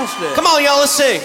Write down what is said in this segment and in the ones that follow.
Fantastic. Come on, y'all, let's sing.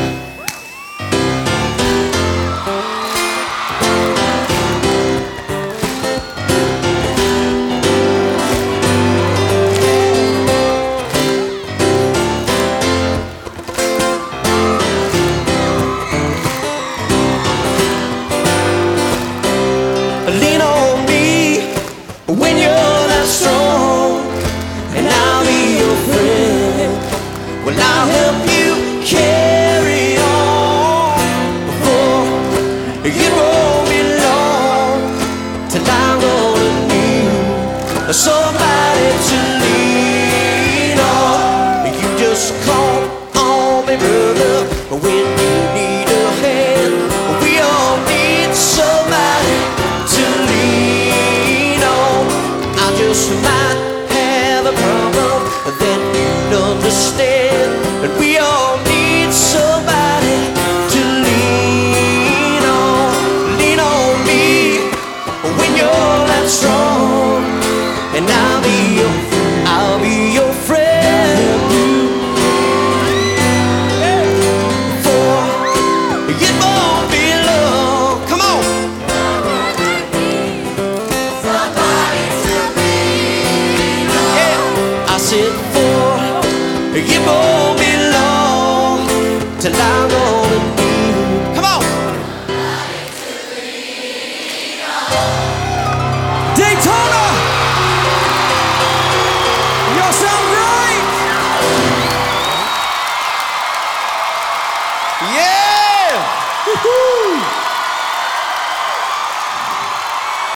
Lean on me when you're not strong, and I'll be your friend. Well, I'll help you carry on. For it won't be long till I'm gonna need somebody to lean on. You just call on me, brother, when you need a hand. We all need somebody to lean on. I just might have a problem that you'd understand, and we all need somebody to lean on. Lean on me when you're not strong, and I'll be your friend. For it won't be long. Come on. I said for it won't be long till I'm gonna need. Come on. Daytona.